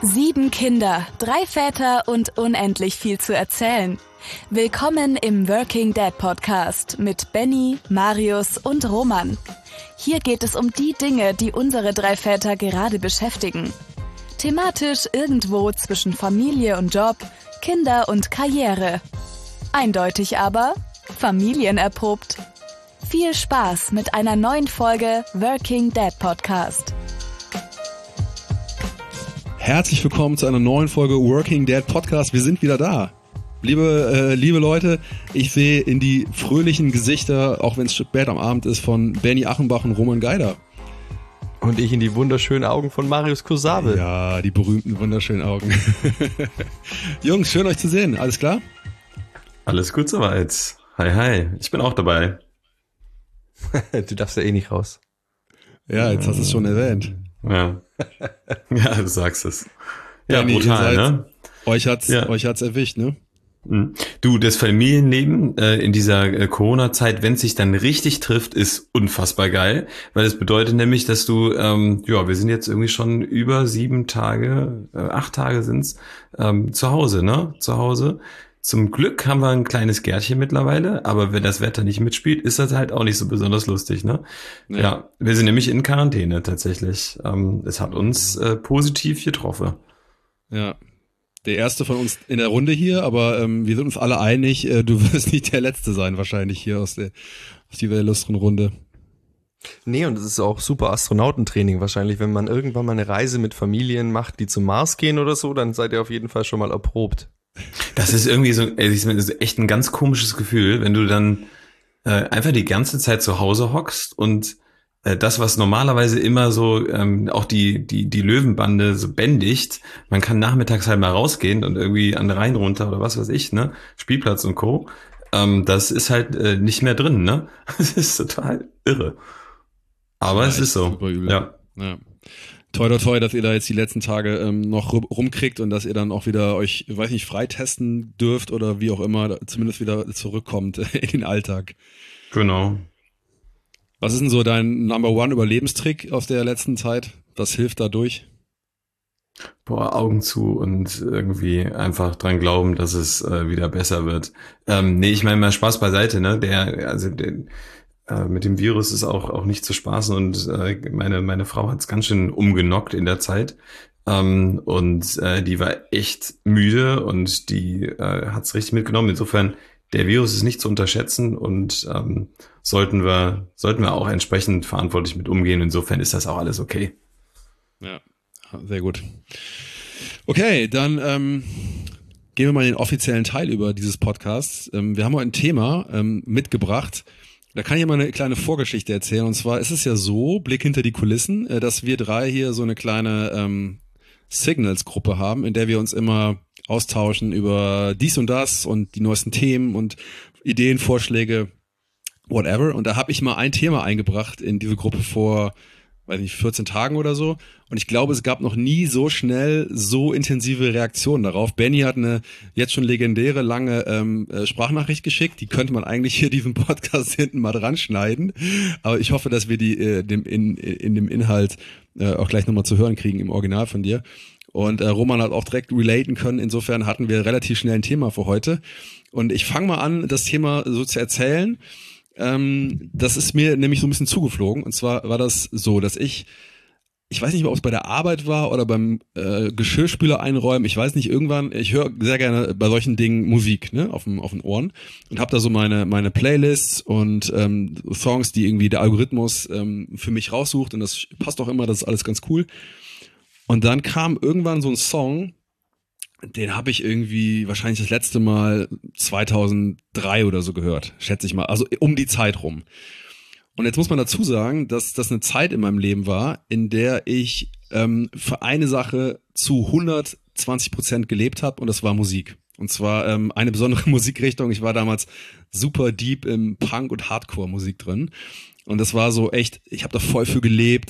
7 Kinder, 3 Väter und unendlich viel zu erzählen. Willkommen im Working Dad Podcast mit Benny, Marius und Roman. Hier geht es um die Dinge, die unsere 3 Väter gerade beschäftigen. Thematisch irgendwo zwischen Familie und Job, Kinder und Karriere. Eindeutig aber familienerprobt. Viel Spaß mit einer neuen Folge Working Dad Podcast. Herzlich willkommen zu einer neuen Folge Working Dad Podcast. Wir sind wieder da. Liebe Leute, ich sehe in die fröhlichen Gesichter, auch wenn es spät am Abend ist, von Benny Achenbach und Roman Geider. Und ich in die wunderschönen Augen von Marius Kosabe. Ja, die berühmten, wunderschönen Augen. Jungs, schön euch zu sehen. Alles klar? Alles gut soweit. Hi, hi. Ich bin auch dabei. Du darfst ja eh nicht raus. Ja, jetzt hast du es schon erwähnt. Ja. Ja, du sagst es. Ja, Benny, brutal, ne? Euch hat's erwischt, ne? Du, das Familienleben in dieser Corona-Zeit, wenn es sich dann richtig trifft, ist unfassbar geil, weil es bedeutet nämlich, dass du, wir sind jetzt irgendwie schon über 7 Tage, 8 Tage sind's, zu Hause, ne? Zu Hause. Zum Glück haben wir ein kleines Gärtchen mittlerweile, aber wenn das Wetter nicht mitspielt, ist das halt auch nicht so besonders lustig, ne? Ja, wir sind nämlich in Quarantäne tatsächlich. Es hat uns positiv getroffen. Ja. Der erste von uns in der Runde hier, aber wir sind uns alle einig, du wirst nicht der Letzte sein wahrscheinlich hier aus dieser illustren Runde. Nee, und es ist auch super Astronautentraining wahrscheinlich, wenn man irgendwann mal eine Reise mit Familien macht, die zum Mars gehen oder so, dann seid ihr auf jeden Fall schon mal erprobt. Das ist irgendwie so, ist echt ein ganz komisches Gefühl, wenn du dann einfach die ganze Zeit zu Hause hockst und das, was normalerweise immer so auch die Löwenbande so bändigt, man kann nachmittags halt mal rausgehen und irgendwie an den Rhein runter oder was weiß ich, ne, Spielplatz und Co. Das ist halt nicht mehr drin, ne? Das ist total irre. Aber ja, es ist so. Ja. Toi, toi, toi, dass ihr da jetzt die letzten Tage noch rumkriegt und dass ihr dann auch wieder euch, weiß nicht, freitesten dürft oder wie auch immer, zumindest wieder zurückkommt in den Alltag. Genau. Was ist denn so dein Number-One-Überlebenstrick aus der letzten Zeit? Was hilft da durch? Boah, Augen zu und irgendwie einfach dran glauben, dass es wieder besser wird. Ich meine mal Spaß beiseite, ne? Mit dem Virus ist auch nicht zu spaßen und meine Frau hat's ganz schön umgenockt in der Zeit. Die war echt müde und die hat's richtig mitgenommen. Insofern, der Virus ist nicht zu unterschätzen und sollten wir auch entsprechend verantwortlich mit umgehen. Insofern ist das auch alles okay. Ja, sehr gut. Okay, dann gehen wir mal in den offiziellen Teil über dieses Podcasts. Wir haben heute ein Thema mitgebracht. Da kann ich ja mal eine kleine Vorgeschichte erzählen. Und zwar ist es ja so, Blick hinter die Kulissen, dass wir 3 hier so eine kleine Signals-Gruppe haben, in der wir uns immer austauschen über dies und das und die neuesten Themen und Ideen, Vorschläge, whatever. Und da habe ich mal ein Thema eingebracht in diese Gruppe vor, weiß nicht, 14 Tagen oder so. Und ich glaube, es gab noch nie so schnell so intensive Reaktionen darauf. Benny hat eine jetzt schon legendäre lange Sprachnachricht geschickt. Die könnte man eigentlich hier diesen Podcast hinten mal dran schneiden. Aber ich hoffe, dass wir die in dem Inhalt auch gleich nochmal zu hören kriegen im Original von dir. Und Roman hat auch direkt relaten können. Insofern hatten wir relativ schnell ein Thema für heute. Und ich fange mal an, das Thema so zu erzählen. Das ist mir nämlich so ein bisschen zugeflogen. Und zwar war das so, dass ich weiß nicht mehr, ob es bei der Arbeit war oder beim Geschirrspüler einräumen. Ich weiß nicht, irgendwann, ich höre sehr gerne bei solchen Dingen Musik, ne, auf den Ohren und habe da so meine Playlists und Songs, die irgendwie der Algorithmus für mich raussucht und das passt auch immer, das ist alles ganz cool. Und dann kam irgendwann so ein Song, den habe ich irgendwie wahrscheinlich das letzte Mal 2003 oder so gehört, schätze ich mal, also um die Zeit rum. Und jetzt muss man dazu sagen, dass das eine Zeit in meinem Leben war, in der ich für eine Sache zu 120% gelebt habe und das war Musik. Und zwar eine besondere Musikrichtung. Ich war damals super deep im Punk- und Hardcore-Musik drin. Und das war so echt, ich habe da voll für gelebt.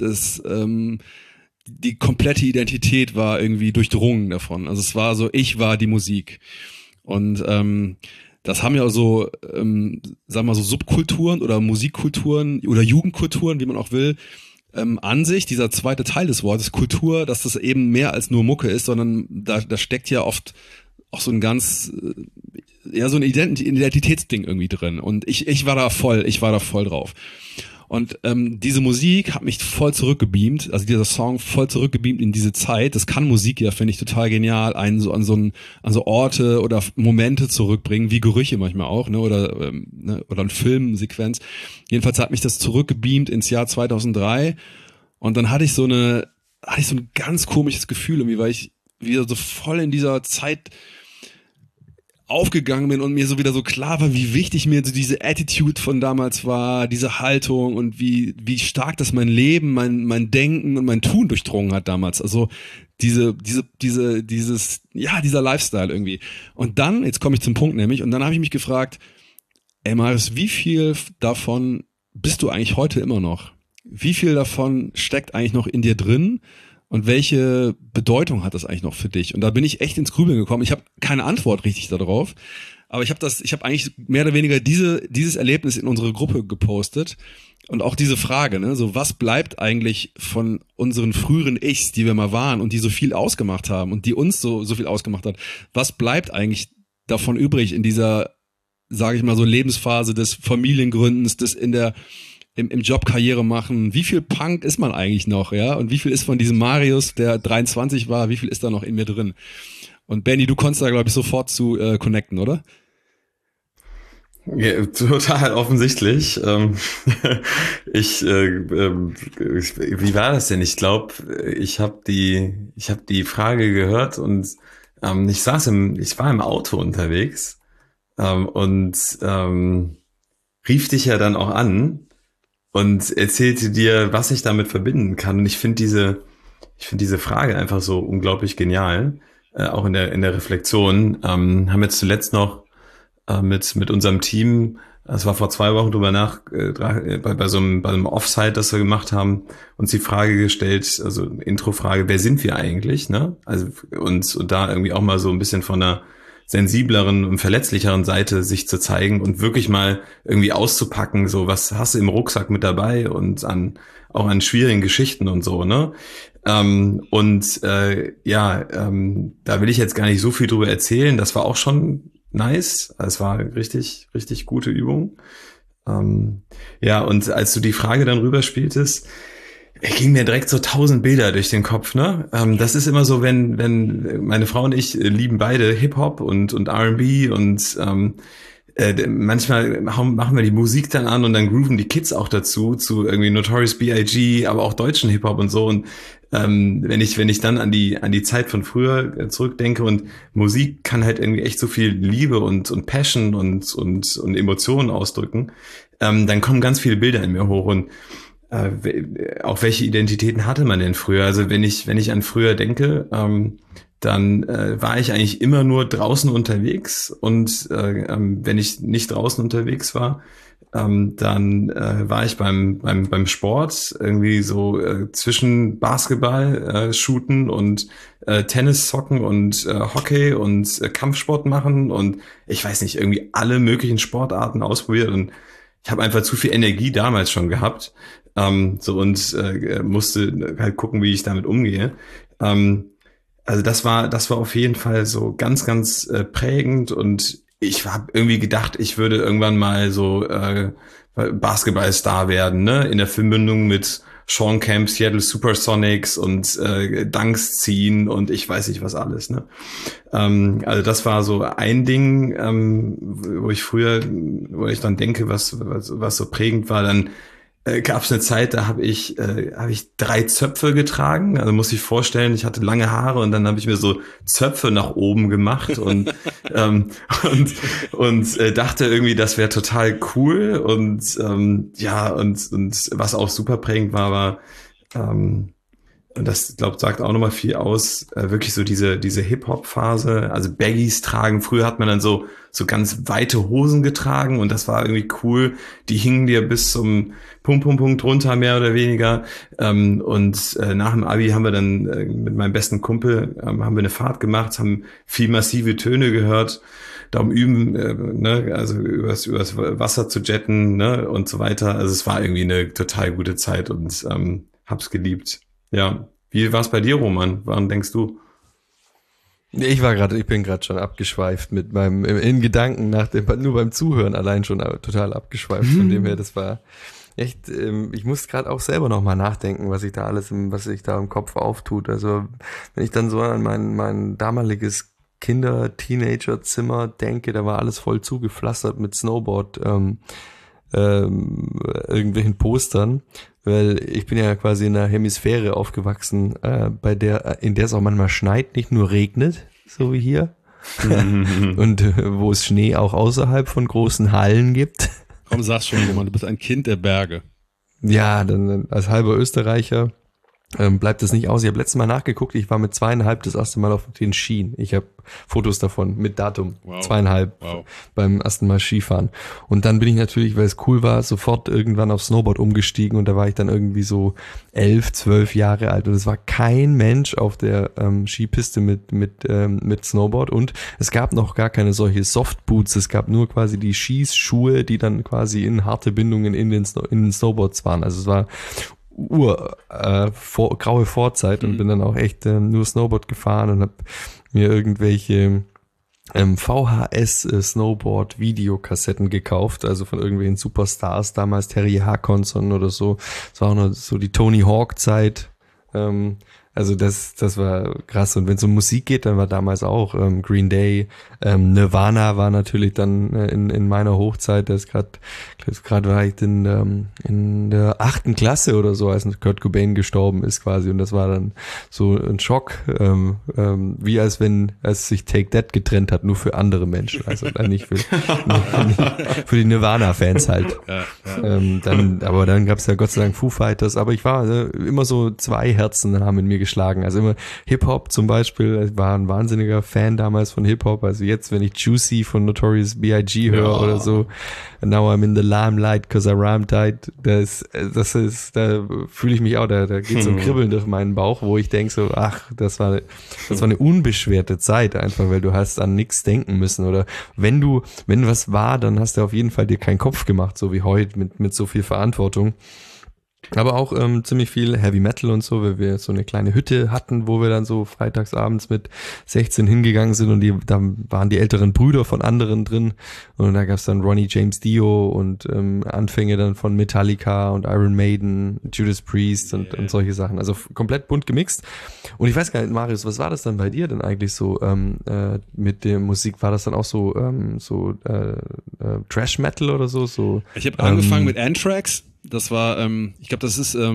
Die komplette Identität war irgendwie durchdrungen davon. Also es war so, ich war die Musik. Und das haben ja so, sagen wir mal so Subkulturen oder Musikkulturen oder Jugendkulturen, wie man auch will, an sich, dieser zweite Teil des Wortes, Kultur, dass das eben mehr als nur Mucke ist, sondern da steckt ja oft auch so ein ganz, so ein Identitätsding irgendwie drin. Und ich war da voll drauf. Und diese Musik hat mich voll zurückgebeamt, also dieser Song voll zurückgebeamt in diese Zeit. Das kann Musik ja, finde ich, total genial, einen so an so Orte oder Momente zurückbringen, wie Gerüche manchmal auch, ne, oder eine Filmsequenz. Jedenfalls hat mich das zurückgebeamt ins Jahr 2003 und dann hatte ich so ein ganz komisches Gefühl, irgendwie, weil ich wieder so voll in dieser Zeit aufgegangen bin und mir so wieder so klar war, wie wichtig mir so diese Attitude von damals war, diese Haltung und wie stark das mein Leben, mein Denken und mein Tun durchdrungen hat damals. Also dieser Lifestyle irgendwie. Und dann, jetzt komme ich zum Punkt nämlich, und dann habe ich mich gefragt, ey Marius, wie viel davon bist du eigentlich heute immer noch? Wie viel davon steckt eigentlich noch in dir drin? Und welche Bedeutung hat das eigentlich noch für dich? Und da bin ich echt ins Grübeln gekommen. Ich habe keine Antwort richtig darauf, aber ich habe eigentlich mehr oder weniger dieses Erlebnis in unsere Gruppe gepostet und auch diese Frage, ne, so was bleibt eigentlich von unseren früheren Ichs, die wir mal waren und die so viel ausgemacht haben und die uns so viel ausgemacht hat? Was bleibt eigentlich davon übrig in dieser, sage ich mal so, Lebensphase des Familiengründens, des im Job Karriere machen? Wie viel Punk ist man eigentlich noch, ja? Und wie viel ist von diesem Marius, der 23 war, wie viel ist da noch in mir drin? Und Benny, du konntest da, glaube ich, sofort zu connecten, oder? Ja, total offensichtlich. Wie war das denn? Ich glaube, ich habe die Frage gehört und ich war im Auto unterwegs und rief dich ja dann auch an und erzählte dir, was ich damit verbinden kann. Und ich finde diese Frage einfach so unglaublich genial, auch in der Reflexion. Haben jetzt zuletzt noch mit unserem Team, das war vor 2 Wochen bei so einem Offsite, das wir gemacht haben, uns die Frage gestellt, also Introfrage, wer sind wir eigentlich, ne? Also und da irgendwie auch mal so ein bisschen von einer sensibleren und verletzlicheren Seite sich zu zeigen und wirklich mal irgendwie auszupacken, so was hast du im Rucksack mit dabei und auch an schwierigen Geschichten und so, ne? Da will ich jetzt gar nicht so viel drüber erzählen, das war auch schon nice, es war richtig, richtig gute Übung. Und als du die Frage dann rüberspieltest, ging mir direkt so 1000 Bilder durch den Kopf, ne? Das ist immer so, wenn meine Frau und ich lieben beide Hip-Hop und R&B und manchmal machen wir die Musik dann an und dann grooven die Kids auch dazu, zu irgendwie Notorious B.I.G., aber auch deutschen Hip-Hop und so. Und wenn ich dann an die Zeit von früher zurückdenke und Musik kann halt irgendwie echt so viel Liebe und Passion und Emotionen ausdrücken, dann kommen ganz viele Bilder in mir hoch und auch welche Identitäten hatte man denn früher? Also wenn ich an früher denke, dann war ich eigentlich immer nur draußen unterwegs und wenn ich nicht draußen unterwegs war, dann war ich beim Sport irgendwie so zwischen Basketball shooten und Tennis zocken und Hockey und Kampfsport machen und ich weiß nicht, irgendwie alle möglichen Sportarten ausprobiert und ich habe einfach zu viel Energie damals schon gehabt, musste halt gucken, wie ich damit umgehe. Also das war auf jeden Fall so ganz, ganz prägend und ich habe irgendwie gedacht, ich würde irgendwann mal so Basketballstar werden, ne? In der Verbindung mit Sean Kemp, Seattle Supersonics und Dunks ziehen und ich weiß nicht was alles, ne? Also das war so ein Ding, wo ich dann denke, was so prägend war. Dann gab es eine Zeit, da habe ich 3 Zöpfe getragen. Also muss ich vorstellen, ich hatte lange Haare und dann habe ich mir so Zöpfe nach oben gemacht und dachte irgendwie, das wäre total cool und was auch super prägend war und das, glaube ich, sagt auch nochmal viel aus, wirklich so diese Hip-Hop-Phase, also Baggies tragen. Früher hat man dann so ganz weite Hosen getragen und das war irgendwie cool. Die hingen dir bis zum Punkt runter, mehr oder weniger. Nach dem Abi haben wir dann mit meinem besten Kumpel haben wir eine Fahrt gemacht, haben viel massive Töne gehört, darum üben, also übers Wasser zu jetten, ne, und so weiter. Also es war irgendwie eine total gute Zeit und hab's geliebt. Ja. Wie war's bei dir, Roman? Woran denkst du? Ich bin gerade schon abgeschweift mit meinem, in Gedanken nur beim Zuhören allein schon total abgeschweift. Von dem her, das war echt, ich muss gerade auch selber nochmal nachdenken, was sich da im Kopf auftut. Also, wenn ich dann so an mein damaliges Teenager-Zimmer denke, da war alles voll zugepflastert mit Snowboard, irgendwelchen Postern, weil ich bin ja quasi in einer Hemisphäre aufgewachsen, in der es auch manchmal schneit, nicht nur regnet, so wie hier, und wo es Schnee auch außerhalb von großen Hallen gibt. Komm, sag's schon, Roman, du bist ein Kind der Berge. Ja, dann als halber Österreicher bleibt es nicht aus. Ich habe letztes Mal nachgeguckt, ich war mit 2,5 das erste Mal auf den Skien. Ich habe Fotos davon mit Datum. Wow. 2,5 beim ersten Mal Skifahren. Und dann bin ich natürlich, weil es cool war, sofort irgendwann auf Snowboard umgestiegen und da war ich dann irgendwie so 11, 12 Jahre alt und es war kein Mensch auf der Skipiste mit Snowboard und es gab noch gar keine solche Softboots, es gab nur quasi die Skischuhe, die dann quasi in harte Bindungen in den Snowboards waren. Also es war graue Vorzeit und bin dann auch echt nur Snowboard gefahren und habe mir irgendwelche VHS Snowboard Videokassetten gekauft, also von irgendwelchen Superstars, damals Terry Harkonson oder so. Das war auch noch so die Tony Hawk Zeit. Also das war krass. Und wenn es um Musik geht, dann war damals auch Green Day, Nirvana war natürlich dann in meiner Hochzeit. Das gerade war ich in der 8. Klasse oder so, als Kurt Cobain gestorben ist quasi. Und das war dann so ein Schock, wie als sich Take That getrennt hat, nur für andere Menschen. Also nicht für die Nirvana-Fans halt. Ja. Aber dann gab es ja Gott sei Dank Foo Fighters. Aber ich war immer so, 2 Herzen haben in mir geschlagen. Also immer Hip-Hop zum Beispiel. Ich war ein wahnsinniger Fan damals von Hip-Hop. Also jetzt, wenn ich Juicy von Notorious B.I.G. höre oder so, Now I'm in the limelight cause I rhyme tight, da fühle ich mich auch, da geht so ein Kribbeln durch meinen Bauch, wo ich denke so, ach, das war eine unbeschwerte Zeit einfach, weil du hast an nichts denken müssen oder wenn was war, dann hast du auf jeden Fall dir keinen Kopf gemacht, so wie heute mit so viel Verantwortung. Aber auch ziemlich viel Heavy Metal und so, weil wir so eine kleine Hütte hatten, wo wir dann so freitagsabends mit 16 hingegangen sind und da waren die älteren Brüder von anderen drin und da gab's dann Ronnie James Dio und Anfänge dann von Metallica und Iron Maiden, Judas Priest und solche Sachen. Also komplett bunt gemixt. Und ich weiß gar nicht, Marius, was war das dann bei dir denn eigentlich so mit der Musik? War das dann auch so Trash Metal oder so? Ich habe angefangen mit Anthrax. Das war, ich glaube, das ist,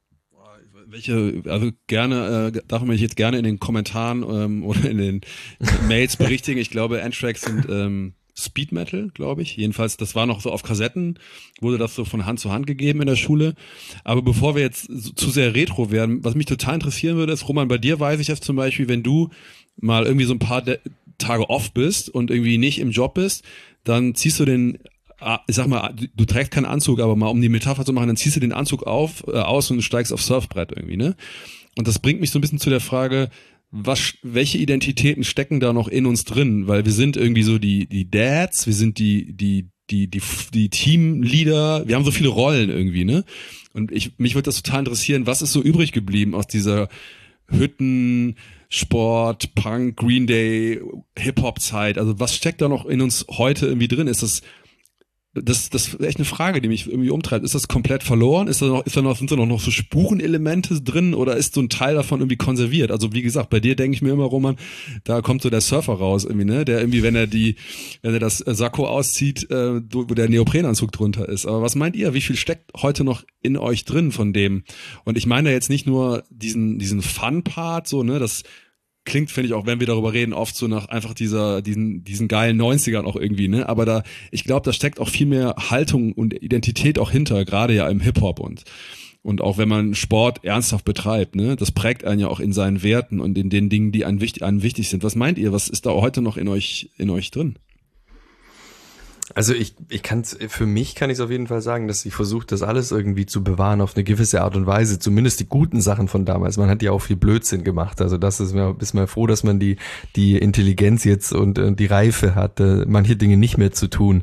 also gerne, darf man mich jetzt gerne in den Kommentaren oder in den Mails berichtigen. Ich glaube, Anthrax sind Speed Metal, glaube ich. Jedenfalls, das war noch so auf Kassetten, wurde das so von Hand zu Hand gegeben in der Schule. Aber bevor wir jetzt zu sehr retro werden, was mich total interessieren würde, ist, Roman, bei dir weiß ich jetzt zum Beispiel, wenn du mal irgendwie so ein paar Tage off bist und irgendwie nicht im Job bist, dann ziehst du ich sag mal, du trägst keinen Anzug, aber mal um die Metapher zu machen, dann ziehst du den Anzug aus und steigst aufs Surfbrett irgendwie, ne? Und das bringt mich so ein bisschen zu der Frage, welche Identitäten stecken da noch in uns drin? Weil wir sind irgendwie so die Dads, wir sind die Teamleader, wir haben so viele Rollen irgendwie, ne? Und mich würde das total interessieren, was ist so übrig geblieben aus dieser Hütten, Sport, Punk, Green Day, Hip-Hop-Zeit? Also was steckt da noch in uns heute irgendwie drin? Ist das ist echt eine Frage, die mich irgendwie umtreibt. Ist das komplett verloren? Sind da noch so Spurenelemente drin oder ist so ein Teil davon irgendwie konserviert? Also wie gesagt, bei dir denke ich mir immer, Roman, da kommt so der Surfer raus irgendwie, ne? Der irgendwie, wenn er das Sakko auszieht, wo der Neoprenanzug drunter ist. Aber was meint ihr? Wie viel steckt heute noch in euch drin von dem? Und ich meine jetzt nicht nur diesen Fun-Part, so, ne? Das klingt, finde ich auch, wenn wir darüber reden, oft so nach einfach diesen geilen 90ern auch irgendwie, ne? Aber ich glaube, da steckt auch viel mehr Haltung und Identität auch hinter, gerade ja im Hip-Hop und auch wenn man Sport ernsthaft betreibt, ne? Das prägt einen ja auch in seinen Werten und in den Dingen, die einem wichtig sind. Was meint ihr? Was ist da heute noch in euch drin? Also für mich kann ich es auf jeden Fall sagen, dass ich versuche, das alles irgendwie zu bewahren auf eine gewisse Art und Weise, zumindest die guten Sachen von damals. Man hat ja auch viel Blödsinn gemacht, also ist man froh, dass man die Intelligenz jetzt und die Reife hat, manche Dinge nicht mehr zu tun,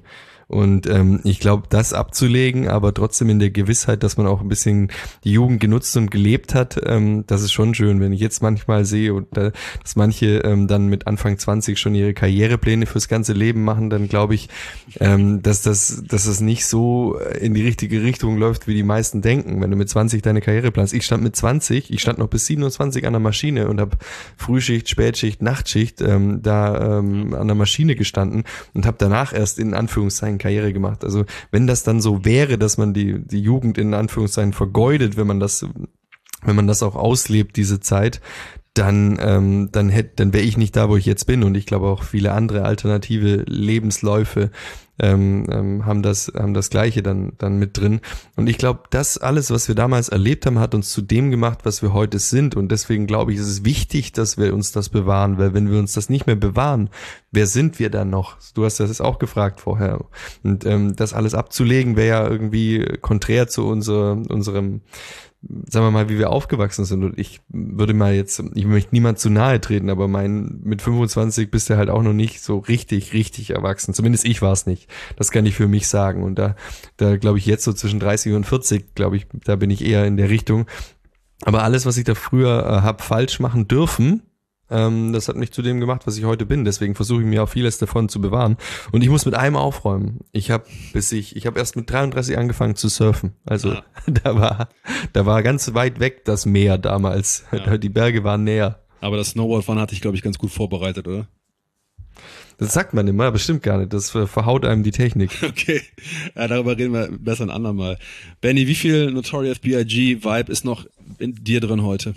Und ich glaube, das abzulegen, aber trotzdem in der Gewissheit, dass man auch ein bisschen die Jugend genutzt und gelebt hat, das ist schon schön, wenn ich jetzt manchmal sehe, dass manche dann mit Anfang 20 schon ihre Karrierepläne fürs ganze Leben machen, dann glaube ich, dass das nicht so in die richtige Richtung läuft, wie die meisten denken, wenn du mit 20 deine Karriere planst. Ich stand noch bis 27 an der Maschine und habe Frühschicht, Spätschicht, Nachtschicht an der Maschine gestanden und habe danach erst in Anführungszeichen Karriere gemacht. Also wenn das dann so wäre, dass man die Jugend in Anführungszeichen vergeudet, wenn man das auch auslebt, diese Zeit, dann wäre ich nicht da, wo ich jetzt bin. Und ich glaube auch viele andere alternative Lebensläufe haben das Gleiche dann mit drin. Und ich glaube, das alles, was wir damals erlebt haben, hat uns zu dem gemacht, was wir heute sind. Und deswegen glaube ich, ist es wichtig, dass wir uns das bewahren, weil wenn wir uns das nicht mehr bewahren, wer sind wir dann noch? Du hast das auch gefragt vorher. Und das alles abzulegen, wäre ja irgendwie konträr zu unserem, sagen wir mal, wie wir aufgewachsen sind. Und ich möchte niemand zu nahe treten, aber mit 25 bist du halt auch noch nicht so richtig erwachsen. Zumindest ich war es nicht. Das kann ich für mich sagen. Und da glaube ich jetzt so zwischen 30 und 40, glaube ich, da bin ich eher in der Richtung. Aber alles, was ich da früher habe falsch machen dürfen, das hat mich zu dem gemacht, was ich heute bin. Deswegen versuche ich mir auch vieles davon zu bewahren. Und ich muss mit einem aufräumen. Ich habe erst mit 33 angefangen zu surfen. Also da war ganz weit weg das Meer damals. Ja. Die Berge waren näher. Aber das Snowboardfahren hatte ich, glaube ich, ganz gut vorbereitet, oder? Das sagt man immer, bestimmt gar nicht. Das verhaut einem die Technik. Okay, ja, darüber reden wir besser ein andermal. Benny, wie viel Notorious B.I.G. Vibe ist noch in dir drin heute?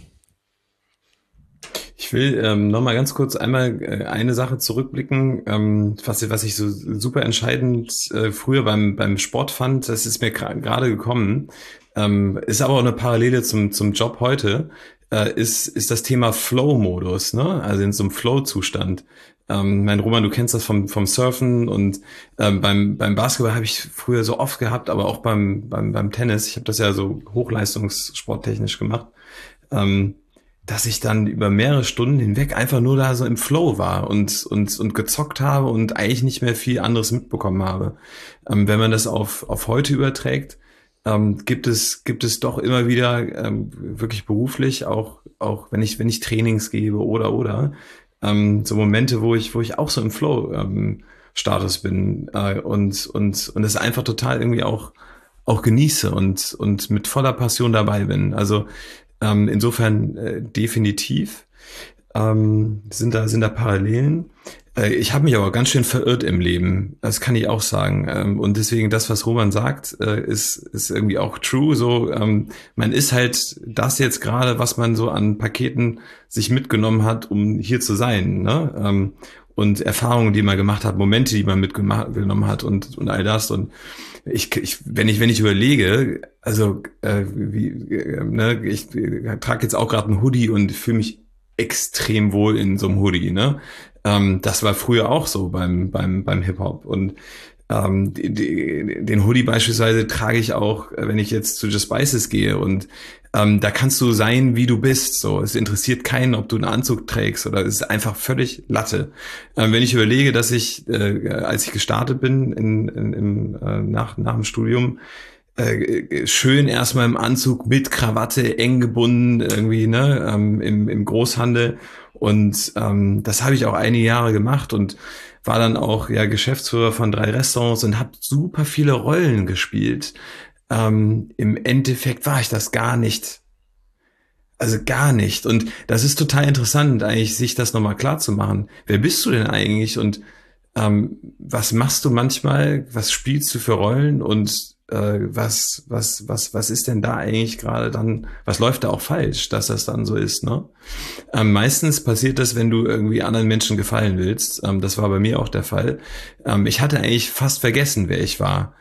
Ich will noch mal ganz kurz einmal eine Sache zurückblicken, was ich so super entscheidend früher beim Sport fand. Das ist mir gerade gekommen, ist aber auch eine Parallele zum Job heute. Ist das Thema Flow-Modus, ne? Also in so einem Flow-Zustand. Roman, du kennst das vom Surfen und beim Basketball habe ich früher so oft gehabt, aber auch beim Tennis. Ich habe das ja so hochleistungssporttechnisch gemacht. Dass ich dann über mehrere Stunden hinweg einfach nur da so im Flow war und gezockt habe und eigentlich nicht mehr viel anderes mitbekommen habe. Wenn man das auf heute überträgt, gibt es doch immer wieder wirklich beruflich, auch wenn ich Trainings gebe oder so Momente, wo ich auch so im Flow Status bin und das einfach total irgendwie auch genieße und mit voller Passion dabei bin. Also insofern definitiv sind da Parallelen. Ich habe mich aber ganz schön verirrt im Leben, das kann ich auch sagen. Und deswegen das, was Roman sagt, ist irgendwie auch true. So, man ist halt das jetzt gerade, was man so an Paketen sich mitgenommen hat, um hier zu sein, ne? Und Erfahrungen, die man gemacht hat, Momente, die man mitgenommen hat und all das. Und wenn ich überlege, also ich trage jetzt auch gerade einen Hoodie und fühle mich extrem wohl in so einem Hoodie, ne? Das war früher auch so beim Hip-Hop. Und den Hoodie beispielsweise trage ich auch, wenn ich jetzt zu Just Spices gehe und da kannst du sein, wie du bist. So, es interessiert keinen, ob du einen Anzug trägst oder es ist einfach völlig Latte. Wenn ich überlege, dass ich, als ich gestartet bin nach dem Studium, schön erstmal im Anzug mit Krawatte, eng gebunden irgendwie, ne, im Großhandel und das habe ich auch einige Jahre gemacht und war dann auch ja Geschäftsführer von 3 Restaurants und habe super viele Rollen gespielt. Im Endeffekt war ich das gar nicht. Also gar nicht. Und das ist total interessant, eigentlich sich das nochmal klar zu machen. Wer bist du denn eigentlich und was machst du manchmal? Was spielst du für Rollen und was ist denn da eigentlich gerade dann, was läuft da auch falsch, dass das dann so ist, ne? Meistens passiert das, wenn du irgendwie anderen Menschen gefallen willst. Das war bei mir auch der Fall. Ich hatte eigentlich fast vergessen, wer ich war.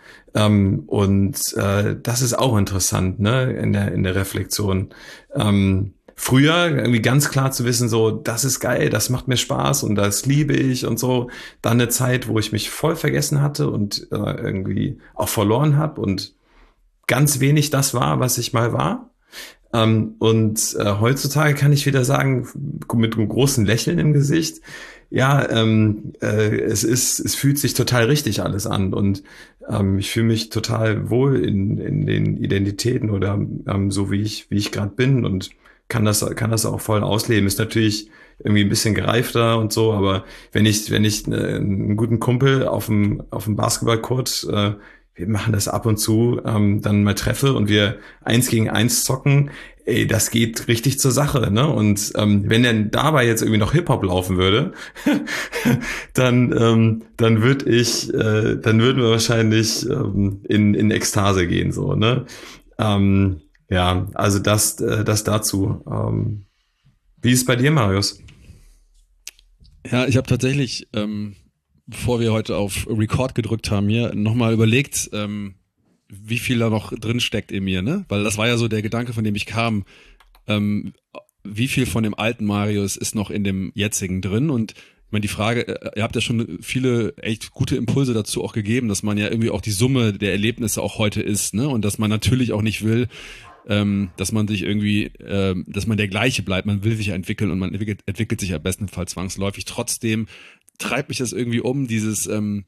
Das ist auch interessant, ne, in der Reflexion. Früher irgendwie ganz klar zu wissen, so, das ist geil, das macht mir Spaß und das liebe ich und so. Dann eine Zeit, wo ich mich voll vergessen hatte und irgendwie auch verloren habe und ganz wenig das war, was ich mal war. Heutzutage kann ich wieder sagen, mit einem großen Lächeln im Gesicht, es fühlt sich total richtig alles an und ich fühle mich total wohl in den Identitäten oder so wie ich gerade bin und kann das auch voll ausleben. Ist natürlich irgendwie ein bisschen gereifter und so, aber wenn ich einen guten Kumpel auf dem Basketballcourt, wir machen das ab und zu, dann mal treffe und wir 1 gegen 1 zocken, ey, das geht richtig zur Sache, ne? Und wenn dann dabei jetzt irgendwie noch Hip-Hop laufen würde, dann würden wir wahrscheinlich in Ekstase gehen, so, ne? Ja, also das dazu. Wie ist es bei dir, Marius? Ja, ich habe tatsächlich, bevor wir heute auf Record gedrückt haben, hier nochmal überlegt, wie viel da noch drin steckt in mir, ne? Weil das war ja so der Gedanke, von dem ich kam, wie viel von dem alten Marius ist noch in dem jetzigen drin? Und ich meine, die Frage, ihr habt ja schon viele echt gute Impulse dazu auch gegeben, dass man ja irgendwie auch die Summe der Erlebnisse auch heute ist, ne? Und dass man natürlich auch nicht will, dass man sich irgendwie, dass man der gleiche bleibt, man will sich ja entwickeln und man entwickelt sich ja bestenfalls zwangsläufig. Trotzdem treibt mich das irgendwie um, dieses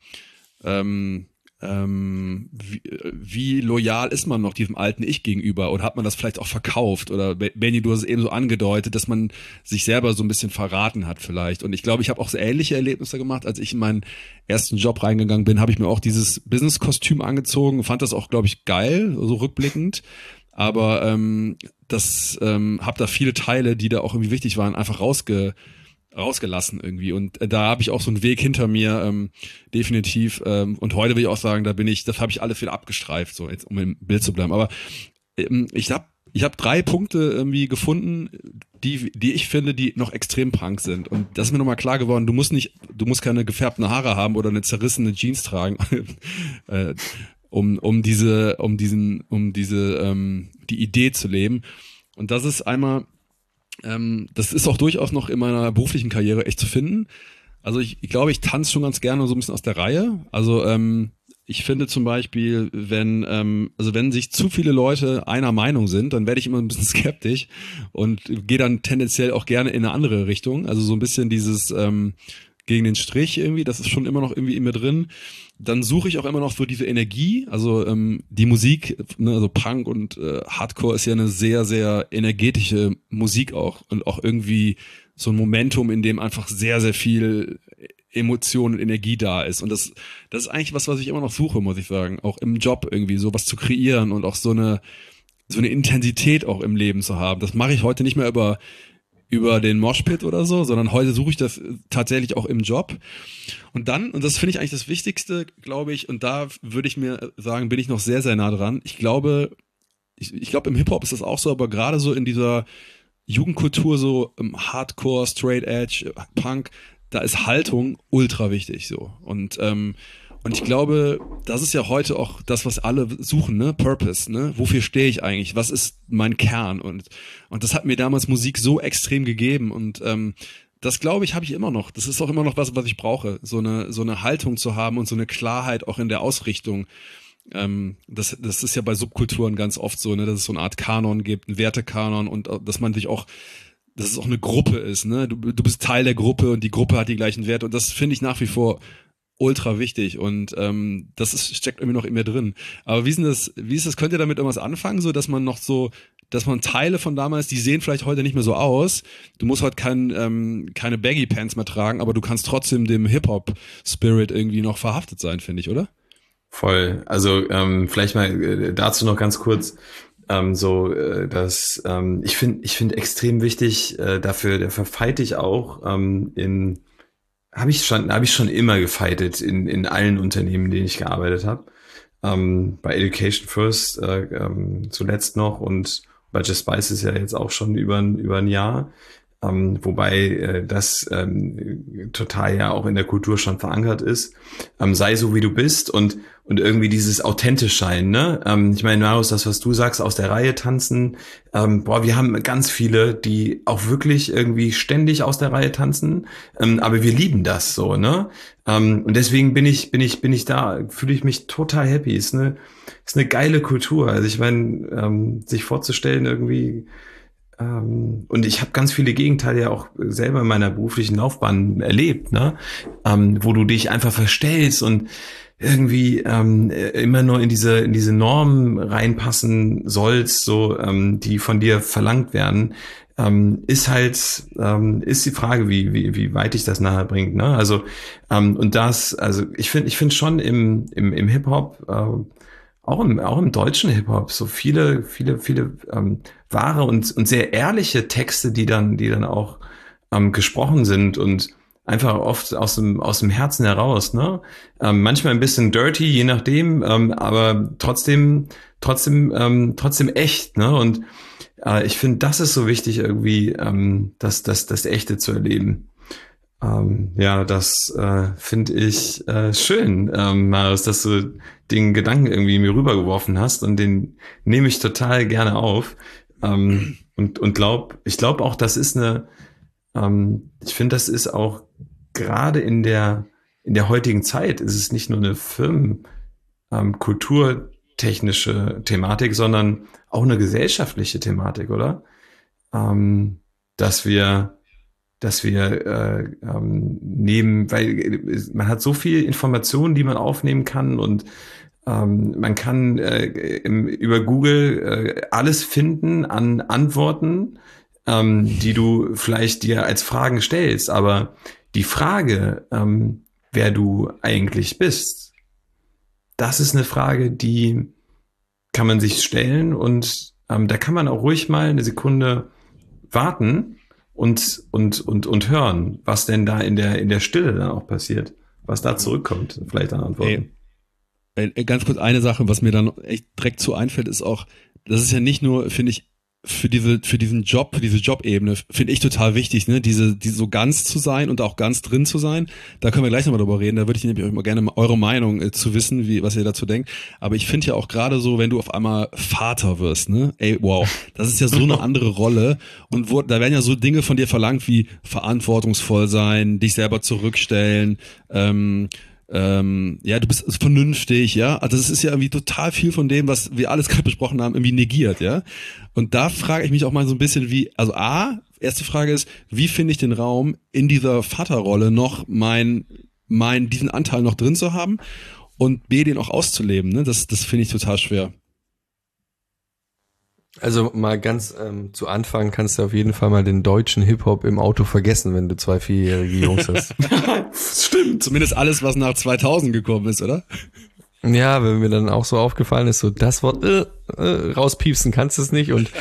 wie loyal ist man noch diesem alten Ich gegenüber oder hat man das vielleicht auch verkauft oder Benny, du hast es eben so angedeutet, dass man sich selber so ein bisschen verraten hat vielleicht und ich glaube, ich habe auch so ähnliche Erlebnisse gemacht, als ich in meinen ersten Job reingegangen bin, habe ich mir auch dieses Business-Kostüm angezogen, fand das auch, glaube ich, geil, so rückblickend. Aber habe da viele Teile, die da auch irgendwie wichtig waren, einfach rausgelassen irgendwie. Und da habe ich auch so einen Weg hinter mir, definitiv. Und heute will ich auch sagen, das habe ich alles wieder abgestreift, so jetzt um im Bild zu bleiben. Aber ich hab 3 Punkte irgendwie gefunden, die ich finde, die noch extrem Punk sind. Und das ist mir nochmal klar geworden, du musst keine gefärbten Haare haben oder eine zerrissene Jeans tragen. Um die Idee zu leben. Und das ist einmal, das ist auch durchaus noch in meiner beruflichen Karriere echt zu finden. Also ich glaube, ich tanze schon ganz gerne so ein bisschen aus der Reihe. Also ich finde zum Beispiel, wenn sich zu viele Leute einer Meinung sind, dann werde ich immer ein bisschen skeptisch und gehe dann tendenziell auch gerne in eine andere Richtung. Also so ein bisschen dieses gegen den Strich irgendwie, das ist schon immer noch irgendwie in mir drin. Dann suche ich auch immer noch so diese Energie, also die Musik, ne, also Punk und Hardcore ist ja eine sehr, sehr energetische Musik auch und auch irgendwie so ein Momentum, in dem einfach sehr, sehr viel Emotion und Energie da ist und das ist eigentlich was ich immer noch suche, muss ich sagen, auch im Job irgendwie so was zu kreieren und auch so eine Intensität auch im Leben zu haben. Das mache ich heute nicht mehr über den Moshpit oder so, sondern heute suche ich das tatsächlich auch im Job. Und das finde ich eigentlich das Wichtigste, glaube ich, und da würde ich mir sagen, bin ich noch sehr, sehr nah dran. Ich glaube, im Hip-Hop ist das auch so, aber gerade so in dieser Jugendkultur, so im Hardcore, Straight Edge, Punk, da ist Haltung ultra wichtig so. Und ich glaube, das ist ja heute auch das, was alle suchen, ne? Purpose, ne? Wofür stehe ich eigentlich? Was ist mein Kern? Und das hat mir damals Musik so extrem gegeben und das glaube ich, habe ich immer noch. Das ist auch immer noch was ich brauche, so eine Haltung zu haben und so eine Klarheit auch in der Ausrichtung. Das ist ja bei Subkulturen ganz oft so, ne, dass es so eine Art Kanon gibt, einen Wertekanon und dass man sich auch, dass es auch eine Gruppe ist, ne? Du bist Teil der Gruppe und die Gruppe hat die gleichen Werte und das finde ich nach wie vor ultra wichtig und steckt irgendwie noch in mir drin. Aber wie ist das, könnt ihr damit irgendwas anfangen, so dass man Teile von damals, die sehen vielleicht heute nicht mehr so aus, du musst heute keine Baggy Pants mehr tragen, aber du kannst trotzdem dem Hip-Hop-Spirit irgendwie noch verhaftet sein, finde ich, oder? Voll, also vielleicht mal dazu noch ganz kurz, dass ich finde extrem wichtig, dafür fighte ich auch habe ich schon immer gefightet in allen Unternehmen, in denen ich gearbeitet habe. Bei Education First zuletzt noch und bei Just Spice ist ja jetzt auch schon über ein Jahr. Wobei das total ja auch in der Kultur schon verankert ist. Sei so, wie du bist und irgendwie dieses authentisch sein, ne? Ich meine, Marius, das, was du sagst, aus der Reihe tanzen, wir haben ganz viele, die auch wirklich irgendwie ständig aus der Reihe tanzen, aber wir lieben das so, ne? Und deswegen bin ich da, fühle ich mich total happy. Ist eine geile Kultur. Also ich meine, sich vorzustellen irgendwie, und ich habe ganz viele Gegenteile ja auch selber in meiner beruflichen Laufbahn erlebt, ne? Wo du dich einfach verstellst und irgendwie immer nur in diese Normen reinpassen sollst, so die von dir verlangt werden, ist die Frage, wie weit dich das nachher bringt, ne? Also ich finde schon im Hip-Hop, auch im deutschen Hip-Hop, so viele wahre und sehr ehrliche Texte, die dann auch gesprochen sind und einfach oft aus dem Herzen heraus, ne? Manchmal ein bisschen dirty, je nachdem, aber trotzdem echt, ne? Und ich finde, das ist so wichtig irgendwie, das Echte zu erleben. Das finde ich schön, Marius, dass du den Gedanken irgendwie mir rübergeworfen hast und den nehme ich total gerne auf und ich glaube auch, das ist ich finde, das ist auch gerade in der heutigen Zeit ist es nicht nur eine kulturtechnische Thematik, sondern auch eine gesellschaftliche Thematik, oder? Dass wir nehmen, weil man hat so viel Informationen, die man aufnehmen kann und man kann über Google alles finden an Antworten, die du vielleicht dir als Fragen stellst. Aber die Frage, wer du eigentlich bist, das ist eine Frage, die kann man sich stellen und da kann man auch ruhig mal eine Sekunde warten und hören, was denn da in der Stille dann auch passiert, was da zurückkommt, vielleicht an Antworten. Ganz kurz eine Sache, was mir dann echt direkt zu einfällt, ist auch, das ist ja nicht nur, finde ich, für diesen Job, für diese Jobebene, finde ich total wichtig, ne, diese so ganz zu sein und auch ganz drin zu sein. Da können wir gleich nochmal drüber reden. Da würde ich nämlich euch mal gerne eure Meinung zu wissen, was ihr dazu denkt. Aber ich finde ja auch gerade so, wenn du auf einmal Vater wirst, ne, ey, wow, das ist ja so eine andere Rolle und da werden ja so Dinge von dir verlangt wie verantwortungsvoll sein, dich selber zurückstellen, du bist vernünftig, ja. Also das ist ja irgendwie total viel von dem, was wir alles gerade besprochen haben, irgendwie negiert, ja. Und da frage ich mich auch mal so ein bisschen erste Frage ist, wie finde ich den Raum in dieser Vaterrolle noch diesen Anteil noch drin zu haben und B, den auch auszuleben, ne? Das finde ich total schwer. Also mal ganz zu Anfang kannst du auf jeden Fall mal den deutschen Hip-Hop im Auto vergessen, wenn du 2 4-jährige Jungs hast. Stimmt, zumindest alles, was nach 2000 gekommen ist, oder? Ja, wenn mir dann auch so aufgefallen ist, so das Wort rauspiepsen kannst du es nicht und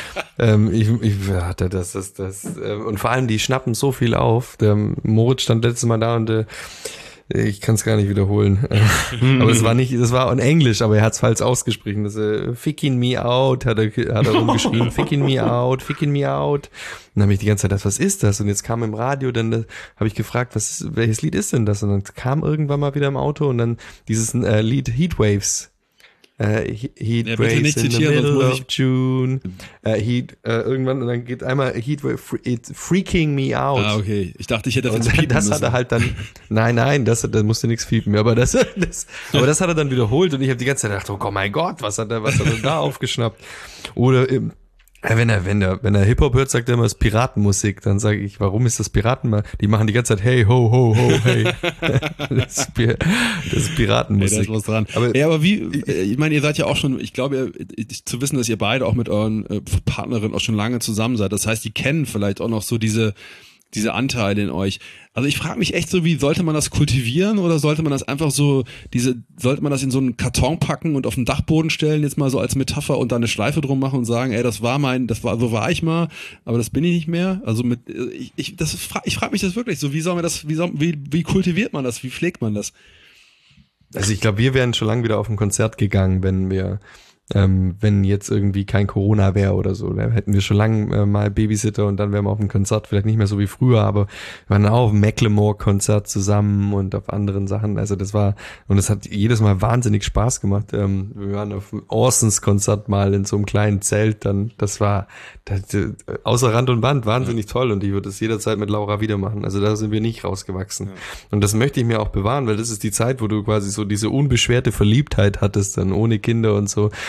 und vor allem die schnappen so viel auf. Der Moritz stand letztes Mal da und ich kann es gar nicht wiederholen. Aber das war in Englisch, aber er hat es falsch ausgesprochen. Das Ficking me out, hat er rumgeschrien, Ficking me out. Und dann habe ich die ganze Zeit gedacht, was ist das? Und jetzt kam im Radio, dann habe ich gefragt, welches Lied ist denn das? Und dann kam irgendwann mal wieder im Auto und dann dieses Lied Heatwaves. Heatwaves in the middle of June. Irgendwann, und dann geht einmal Heatwave, it's freaking me out. Ah, okay. Ich dachte, ich hätte das piepen müssen. Hat er halt dann, nein, da musste nichts piepen mehr, aber das hat er dann wiederholt und ich habe die ganze Zeit gedacht, oh mein Gott, was hat er denn da aufgeschnappt? Oder wenn er Hip-Hop hört, sagt er immer, es ist Piratenmusik. Dann sage ich, warum ist das Piratenmusik? Die machen die ganze Zeit, hey, ho, ho, ho, hey. Das ist Piratenmusik. Hey, da ist was dran. Aber ich meine, ihr seid ja auch schon, ich glaube, zu wissen, dass ihr beide auch mit euren Partnerinnen auch schon lange zusammen seid. Das heißt, die kennen vielleicht auch noch so diese Anteile in euch. Also ich frage mich echt so, wie sollte man das kultivieren oder sollte man das einfach sollte man das in so einen Karton packen und auf den Dachboden stellen, jetzt mal so als Metapher und da eine Schleife drum machen und sagen, ey, so war ich mal, aber das bin ich nicht mehr. Also ich frage mich das wirklich so, wie kultiviert man das, wie pflegt man das? Also ich glaube, wir wären schon lange wieder auf ein Konzert gegangen, wenn jetzt irgendwie kein Corona wäre oder so. Da hätten wir schon lange mal Babysitter und dann wären wir auf dem Konzert, vielleicht nicht mehr so wie früher, aber wir waren auch auf dem Macklemore-Konzert zusammen und auf anderen Sachen. Also das hat jedes Mal wahnsinnig Spaß gemacht. Wir waren auf dem Orsons-Konzert mal in so einem kleinen Zelt, das war außer Rand und Band wahnsinnig toll und ich würde es jederzeit mit Laura wieder machen. Also da sind wir nicht rausgewachsen. Ja. Und das möchte ich mir auch bewahren, weil das ist die Zeit, wo du quasi so diese unbeschwerte Verliebtheit hattest, dann ohne Kinder und so.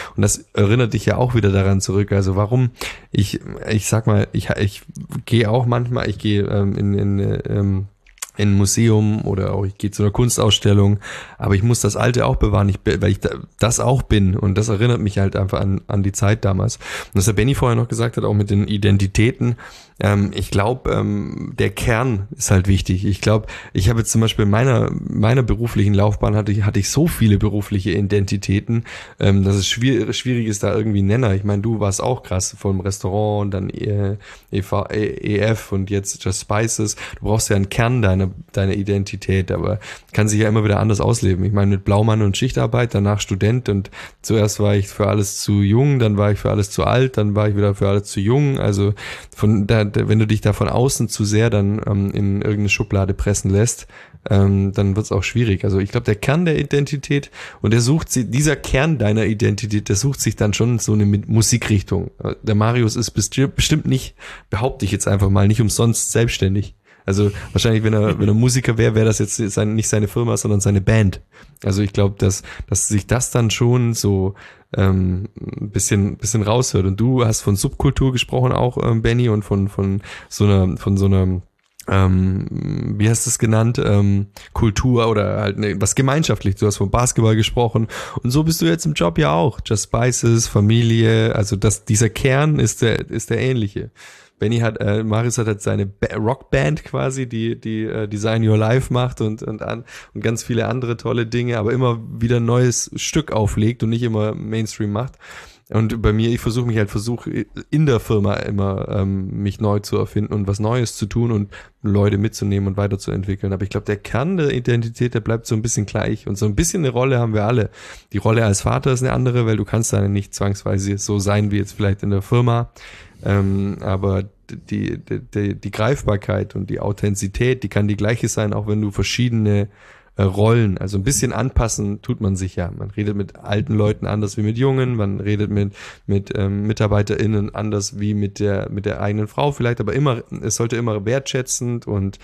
Und das erinnert dich ja auch wieder daran zurück. Also warum, ich sag mal, ich gehe auch manchmal, ich gehe in ein Museum oder auch ich gehe zu einer Kunstausstellung, aber ich muss das Alte auch bewahren, weil ich das auch bin und das erinnert mich halt einfach an die Zeit damals. Und was der Benny vorher noch gesagt hat, auch mit den Identitäten, ich glaube, der Kern ist halt wichtig. Ich glaube, ich habe jetzt zum Beispiel in meiner beruflichen Laufbahn hatte ich so viele berufliche Identitäten, dass es schwierig ist, da irgendwie einen Nenner. Ich meine, du warst auch krass vom Restaurant und dann EF und jetzt Just Spices. Du brauchst ja einen Kern deiner Identität, aber kann sich ja immer wieder anders ausleben. Ich meine, mit Blaumann und Schichtarbeit, danach Student und zuerst war ich für alles zu jung, dann war ich für alles zu alt, dann war ich wieder für alles zu jung. Also wenn du dich da von außen zu sehr dann in irgendeine Schublade pressen lässt, dann wird es auch schwierig. Also ich glaube, der Kern der Identität und dieser Kern deiner Identität, der sucht sich dann schon so eine Musikrichtung. Der Marius ist bestimmt nicht, behaupte ich jetzt einfach mal, nicht umsonst selbstständig. Also wahrscheinlich, wenn er Musiker wäre das jetzt nicht seine Firma, sondern seine Band. Also ich glaube, dass sich das dann schon so ein bisschen raushört. Und du hast von Subkultur gesprochen auch, Benny, und von so einer wie hast du es genannt, Kultur oder halt was gemeinschaftlich. Du hast von Basketball gesprochen und so bist du jetzt im Job ja auch. Just Spices, Familie, also dieser Kern ist der ähnliche. Marius hat halt seine Rockband quasi, die Design Your Life macht und ganz viele andere tolle Dinge, aber immer wieder ein neues Stück auflegt und nicht immer Mainstream macht. Und bei mir, ich versuche in der Firma immer mich neu zu erfinden und was Neues zu tun und Leute mitzunehmen und weiterzuentwickeln. Aber ich glaube, der Kern der Identität, der bleibt so ein bisschen gleich. Und so ein bisschen eine Rolle haben wir alle. Die Rolle als Vater ist eine andere, weil du kannst dann nicht zwangsweise so sein wie jetzt vielleicht in der Firma. Aber die Greifbarkeit und die Authentizität, die kann die gleiche sein, auch wenn du verschiedene Rollen, also ein bisschen anpassen tut man sich ja. Man redet mit alten Leuten anders wie mit Jungen, man redet mit MitarbeiterInnen anders wie mit der eigenen Frau vielleicht, aber es sollte immer wertschätzend und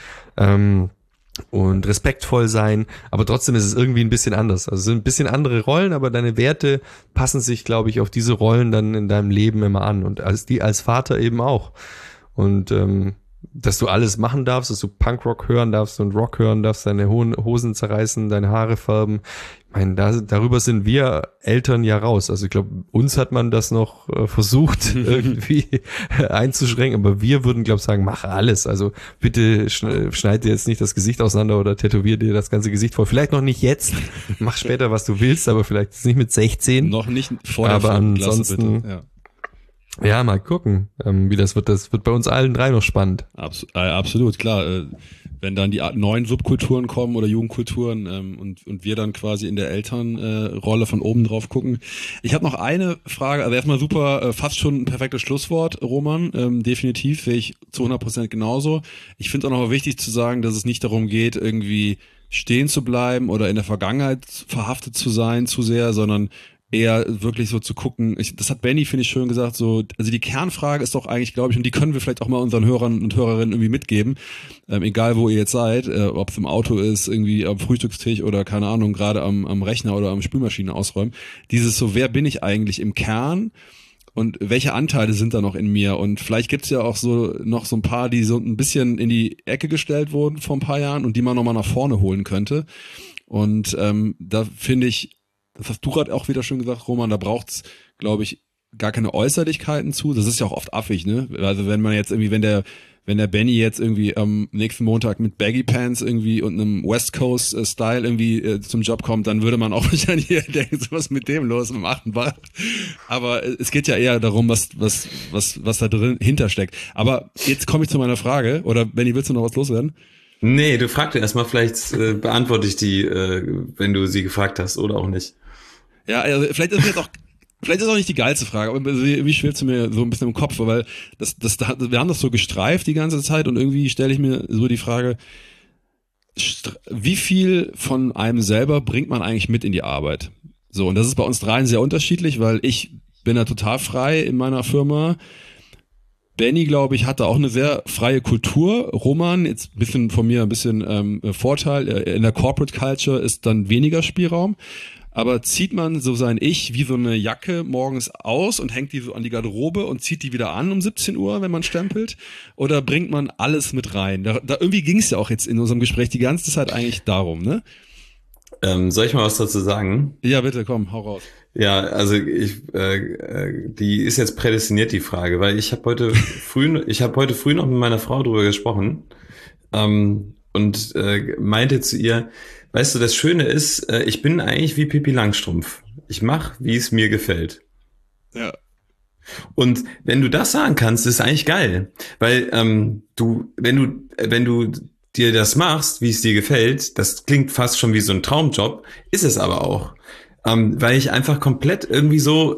respektvoll sein, aber trotzdem ist es irgendwie ein bisschen anders. Also es sind ein bisschen andere Rollen, aber deine Werte passen sich, glaube ich, auf diese Rollen dann in deinem Leben immer an und als Vater eben auch. Und dass du alles machen darfst, dass du Punkrock hören darfst und Rock hören darfst, deine Hosen zerreißen, deine Haare färben. Ich meine, darüber sind wir Eltern ja raus. Also ich glaube, uns hat man das noch versucht irgendwie einzuschränken, aber wir würden, glaube ich, sagen, mach alles. Also bitte schneid dir jetzt nicht das Gesicht auseinander oder tätowier dir das ganze Gesicht voll. Vielleicht noch nicht jetzt, mach später, was du willst, aber vielleicht nicht mit 16. Noch nicht vor der aber ansonsten, bitte. Ja, mal gucken, wie das wird. Das wird bei uns allen drei noch spannend. Absolut, klar. Wenn dann die neuen Subkulturen kommen oder Jugendkulturen und wir dann quasi in der Elternrolle von oben drauf gucken. Ich habe noch eine Frage, also erstmal super, fast schon ein perfektes Schlusswort, Roman. Definitiv sehe ich zu 100% genauso. Ich finde es auch noch wichtig zu sagen, dass es nicht darum geht, irgendwie stehen zu bleiben oder in der Vergangenheit verhaftet zu sein zu sehr, sondern eher wirklich so zu gucken, das hat Benny, finde ich, schön gesagt, so, also die Kernfrage ist doch eigentlich, glaube ich, und die können wir vielleicht auch mal unseren Hörern und Hörerinnen irgendwie mitgeben, egal wo ihr jetzt seid, ob es im Auto ist, irgendwie am Frühstückstisch oder keine Ahnung, gerade am Rechner oder am Spülmaschine ausräumen, dieses so, wer bin ich eigentlich im Kern und welche Anteile sind da noch in mir und vielleicht gibt's ja auch so noch so ein paar, die so ein bisschen in die Ecke gestellt wurden vor ein paar Jahren und die man nochmal nach vorne holen könnte und da finde ich, das hast du gerade auch wieder schön gesagt, Roman, da braucht's, glaube ich, gar keine Äußerlichkeiten zu. Das ist ja auch oft affig, ne? Also wenn man jetzt irgendwie, wenn der Benny jetzt irgendwie am nächsten Montag mit Baggy Pants irgendwie und einem West Coast Style irgendwie zum Job kommt, dann würde man auch wahrscheinlich denken, so was mit dem los im 8. Bad. Aber es geht ja eher darum, was da drin hintersteckt. Aber jetzt komme ich zu meiner Frage. Oder Benny, willst du noch was loswerden? Nee, du fragst erstmal, vielleicht beantworte ich die, wenn du sie gefragt hast oder auch nicht. Ja, also vielleicht ist auch nicht die geilste Frage, aber irgendwie schwebt sie mir so ein bisschen im Kopf, weil wir haben das so gestreift die ganze Zeit und irgendwie stelle ich mir so die Frage, wie viel von einem selber bringt man eigentlich mit in die Arbeit? So, und das ist bei uns dreien sehr unterschiedlich, weil ich bin da total frei in meiner Firma. Benny, glaube ich, hatte auch eine sehr freie Kultur. Roman, jetzt ein bisschen von mir, ein bisschen Vorteil. In der Corporate Culture ist dann weniger Spielraum. Aber zieht man so sein Ich wie so eine Jacke morgens aus und hängt die so an die Garderobe und zieht die wieder an um 17 Uhr, wenn man stempelt? Oder bringt man alles mit rein? Da irgendwie ging es ja auch jetzt in unserem Gespräch die ganze Zeit eigentlich darum, ne? Soll ich mal was dazu sagen? Ja, bitte, komm, hau raus. Ja, also die ist jetzt prädestiniert, die Frage, weil ich habe heute früh noch mit meiner Frau drüber gesprochen und meinte zu ihr, weißt du, das Schöne ist, ich bin eigentlich wie Pippi Langstrumpf. Ich mache, wie es mir gefällt. Ja. Und wenn du das sagen kannst, ist eigentlich geil, weil wenn du dir das machst, wie es dir gefällt, das klingt fast schon wie so ein Traumjob, ist es aber auch. Weil ich einfach komplett irgendwie so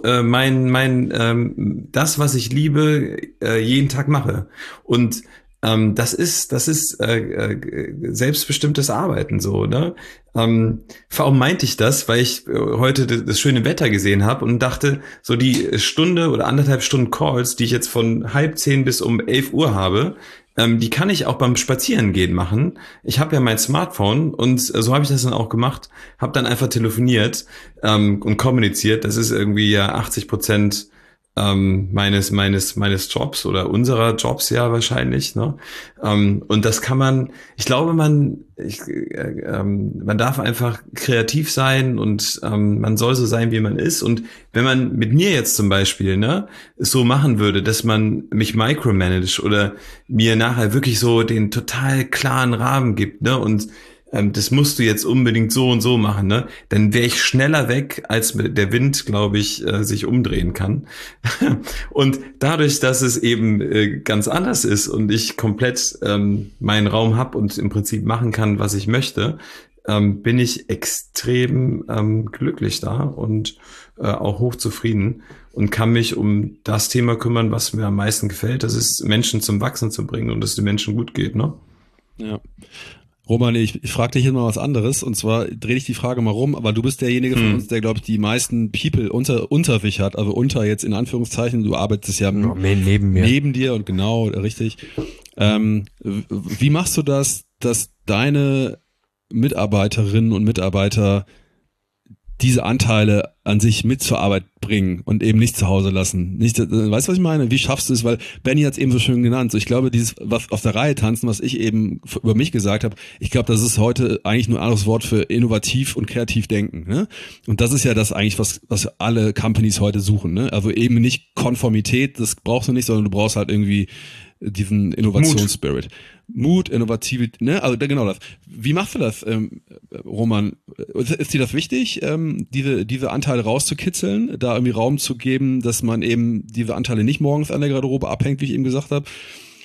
das, was ich liebe, jeden Tag mache. Und das ist selbstbestimmtes Arbeiten so, ne? Warum meinte ich das? Weil ich heute das schöne Wetter gesehen habe und dachte, so die Stunde oder 1,5 Stunden Calls, die ich jetzt von 9:30 bis um 11 Uhr habe, die kann ich auch beim Spazierengehen machen. Ich habe ja mein Smartphone und so habe ich das dann auch gemacht, habe dann einfach telefoniert und kommuniziert. Das ist irgendwie ja 80% meines Jobs oder unserer Jobs ja wahrscheinlich, ne? Und das kann man, ich glaube, man darf einfach kreativ sein und man soll so sein, wie man ist. Und wenn man mit mir jetzt zum Beispiel, ne, es so machen würde, dass man mich micromanagt oder mir nachher wirklich so den total klaren Rahmen gibt, ne, und das musst du jetzt unbedingt so und so machen, ne? Dann wäre ich schneller weg, als der Wind, glaube ich, sich umdrehen kann. Und dadurch, dass es eben ganz anders ist und ich komplett meinen Raum habe und im Prinzip machen kann, was ich möchte, bin ich extrem glücklich da und auch hochzufrieden und kann mich um das Thema kümmern, was mir am meisten gefällt. Das ist, Menschen zum Wachsen zu bringen und dass es den Menschen gut geht, ne? Ja. Roman, ich frage dich jetzt mal was anderes, und zwar drehe ich die Frage mal rum, aber du bist derjenige von uns, der, glaube ich, die meisten People unter sich hat, also unter jetzt in Anführungszeichen, du arbeitest ja neben mir. Neben dir und genau, richtig. Wie machst du das, dass deine Mitarbeiterinnen und Mitarbeiter diese Anteile an sich mit zur Arbeit bringen und eben nicht zu Hause lassen? Weißt du, was ich meine? Wie schaffst du es? Weil Benny hat es eben so schön genannt. So, ich glaube, dieses was auf der Reihe tanzen, was ich eben über mich gesagt habe, ich glaube, das ist heute eigentlich nur ein anderes Wort für innovativ und kreativ denken. Ne? Und das ist ja das eigentlich, was alle Companies heute suchen. Ne? Also eben nicht Konformität, das brauchst du nicht, sondern du brauchst halt irgendwie diesen Innovationsspirit. Mut, Innovativität, ne? Also genau das. Wie machst du das, Roman? Ist dir das wichtig, diese Anteile rauszukitzeln, da irgendwie Raum zu geben, dass man eben diese Anteile nicht morgens an der Garderobe abhängt, wie ich eben gesagt habe?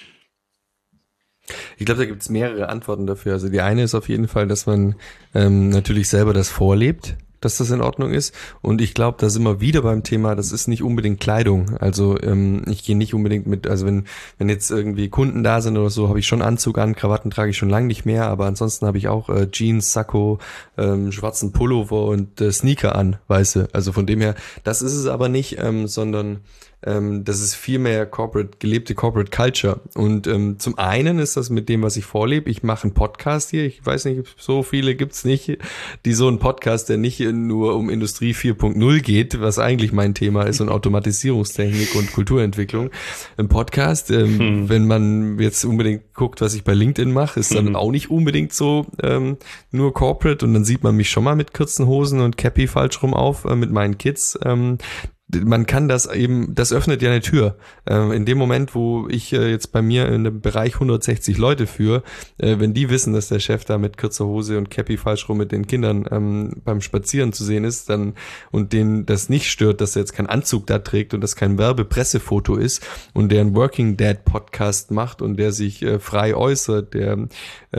Ich glaube, da gibt es mehrere Antworten dafür. Also die eine ist auf jeden Fall, dass man natürlich selber das vorlebt, dass das in Ordnung ist. Und ich glaube, da sind wir wieder beim Thema, das ist nicht unbedingt Kleidung. Also ich gehe nicht unbedingt mit, also wenn jetzt irgendwie Kunden da sind oder so, habe ich schon Anzug an, Krawatten trage ich schon lange nicht mehr, aber ansonsten habe ich auch Jeans, Sakko, schwarzen Pullover und Sneaker an, weißt du. Also von dem her, das ist es aber nicht, sondern das ist viel mehr gelebte Corporate Culture. Und zum einen ist das mit dem, was ich vorlebe. Ich mache einen Podcast hier. Ich weiß nicht, so viele gibt's nicht, die so einen Podcast, der nicht nur um Industrie 4.0 geht, was eigentlich mein Thema ist, und Automatisierungstechnik und Kulturentwicklung. Ein Podcast, wenn man jetzt unbedingt guckt, was ich bei LinkedIn mache, ist dann auch nicht unbedingt so nur Corporate, und dann sieht man mich schon mal mit kurzen Hosen und Cappy falsch rum auf mit meinen Kids. Man kann das eben, das öffnet ja eine Tür. In dem Moment, wo ich jetzt bei mir in einem Bereich 160 Leute führe, wenn die wissen, dass der Chef da mit kurzer Hose und Cappy falsch rum mit den Kindern beim Spazieren zu sehen ist, dann und denen das nicht stört, dass er jetzt keinen Anzug da trägt und das kein Werbepressefoto ist und der einen Working Dad Podcast macht und der sich frei äußert, der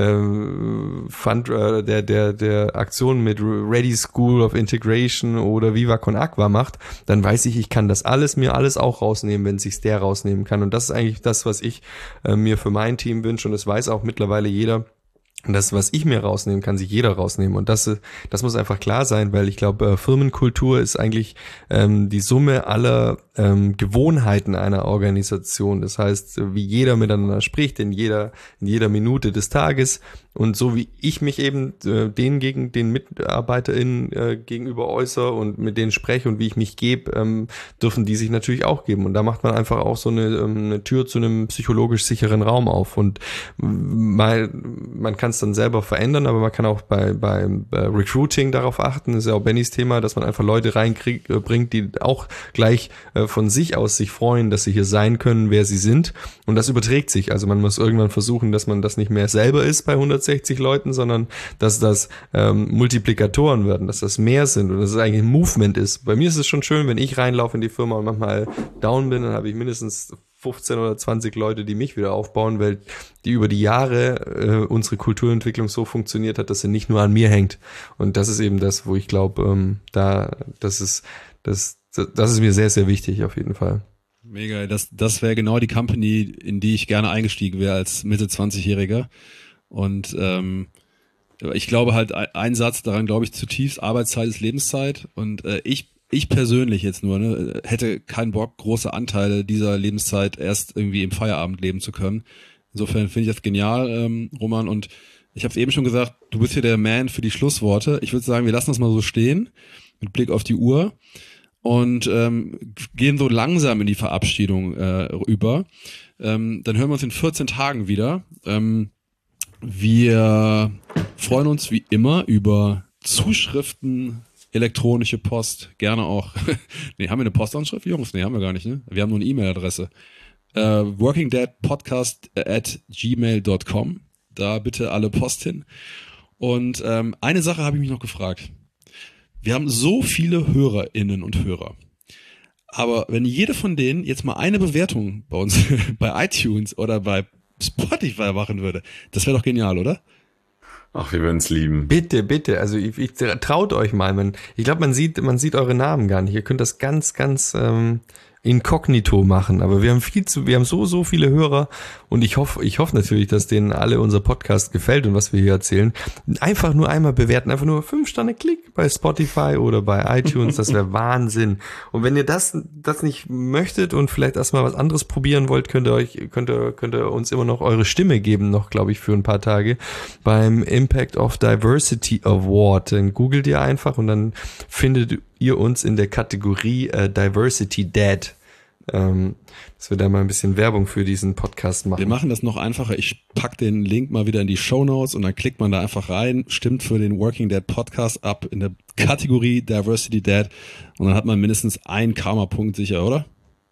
der Aktion mit Ready School of Integration oder Viva Con Aqua macht, dann weiß ich kann das alles auch rausnehmen, wenn sich's der rausnehmen kann. Und das ist eigentlich das, was ich mir für mein Team wünsche. Und das weiß auch mittlerweile jeder, Und das, was ich mir rausnehmen, kann sich jeder rausnehmen. Und das muss einfach klar sein, weil ich glaube, Firmenkultur ist eigentlich die Summe aller Gewohnheiten einer Organisation. Das heißt, wie jeder miteinander spricht, in jeder Minute des Tages. Und so wie ich mich eben den MitarbeiterInnen gegenüber äußere und mit denen spreche und wie ich mich gebe, dürfen die sich natürlich auch geben. Und da macht man einfach auch so eine Tür zu einem psychologisch sicheren Raum auf. Und man kann es dann selber verändern, aber man kann auch beim Recruiting darauf achten. Das ist ja auch Bennys Thema, dass man einfach Leute reinbringt, die auch gleich von sich aus sich freuen, dass sie hier sein können, wer sie sind. Und das überträgt sich. Also man muss irgendwann versuchen, dass man das nicht mehr selber ist bei 160 Leuten, sondern dass das Multiplikatoren werden, dass das mehr sind und dass es eigentlich ein Movement ist. Bei mir ist es schon schön, wenn ich reinlaufe in die Firma und manchmal down bin, dann habe ich mindestens 15 oder 20 Leute, die mich wieder aufbauen, weil die über die Jahre unsere Kulturentwicklung so funktioniert hat, dass sie nicht nur an mir hängt. Und das ist eben das, wo ich glaube, das ist mir sehr, sehr wichtig auf jeden Fall. Mega, das wäre genau die Company, in die ich gerne eingestiegen wäre als Mitte 20-Jähriger. Und ich glaube halt, ein Satz, daran glaube ich zutiefst, Arbeitszeit ist Lebenszeit. Und ich persönlich jetzt nur, hätte keinen Bock, große Anteile dieser Lebenszeit erst irgendwie im Feierabend leben zu können. Insofern finde ich das genial, Roman. Und ich habe es eben schon gesagt, du bist hier der Man für die Schlussworte. Ich würde sagen, wir lassen das mal so stehen, mit Blick auf die Uhr. Und gehen so langsam in die Verabschiedung über. Dann hören wir uns in 14 Tagen wieder. Wir freuen uns wie immer über Zuschriften, elektronische Post, gerne auch. Nee, haben wir eine Postanschrift, Jungs? Nee, haben wir gar nicht, ne? Wir haben nur eine E-Mail-Adresse. workingdeadpodcast@gmail.com. Da bitte alle Post hin. Und eine Sache habe ich mich noch gefragt. Wir haben so viele HörerInnen und Hörer. Aber wenn jede von denen jetzt mal eine Bewertung bei uns, bei iTunes oder bei Spotify machen würde, das wäre doch genial, oder? Ach, wir würden es lieben. Bitte, bitte. Also ich traut euch mal. Ich glaube, man sieht eure Namen gar nicht. Ihr könnt das ganz, ganz inkognito machen. Aber wir haben so viele Hörer und ich hoffe natürlich, dass denen alle unser Podcast gefällt und was wir hier erzählen. Einfach nur einmal bewerten, einfach nur 5 Sterne Klick bei Spotify oder bei iTunes, das wäre Wahnsinn. Und wenn ihr das nicht möchtet und vielleicht erstmal was anderes probieren wollt, könnt ihr uns immer noch eure Stimme geben, noch glaube ich für ein paar Tage beim Impact of Diversity Award. Dann googelt ihr einfach und dann findet ihr uns in der Kategorie Diversity Dad. Dass wir da mal ein bisschen Werbung für diesen Podcast machen. Wir machen das noch einfacher. Ich pack den Link mal wieder in die Shownotes und dann klickt man da einfach rein, stimmt für den Working Dad Podcast ab in der Kategorie Diversity Dad und dann hat man mindestens einen Karma-Punkt sicher, oder?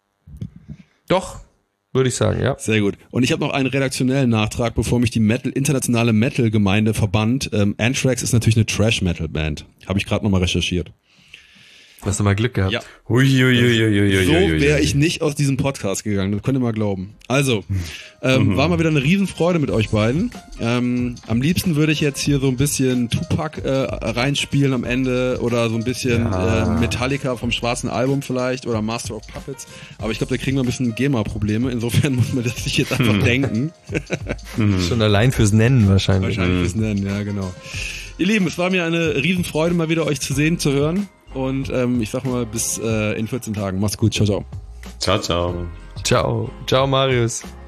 Doch, würde ich sagen, ja. Sehr gut. Und ich habe noch einen redaktionellen Nachtrag, bevor mich die internationale Metal-Gemeinde verbannt. Anthrax ist natürlich eine Trash-Metal-Band. Habe ich gerade nochmal recherchiert. Hast du mal Glück gehabt? Ja. So wäre ich nicht aus diesem Podcast gegangen, das könnt ihr mal glauben. Also, war mal wieder eine Riesenfreude mit euch beiden. Am liebsten würde ich jetzt hier so ein bisschen Tupac reinspielen am Ende oder so ein bisschen Metallica vom schwarzen Album vielleicht oder Master of Puppets. Aber ich glaube, da kriegen wir ein bisschen GEMA-Probleme. Insofern muss man das sich jetzt einfach denken. Schon allein fürs Nennen wahrscheinlich. Wahrscheinlich fürs Nennen, ja genau. Ihr Lieben, es war mir eine Riesenfreude, mal wieder euch zu sehen, zu hören. Und ich sag mal, bis in 14 Tagen. Macht's gut. Ciao, ciao. Ciao, ciao. Ciao. Ciao, Marius.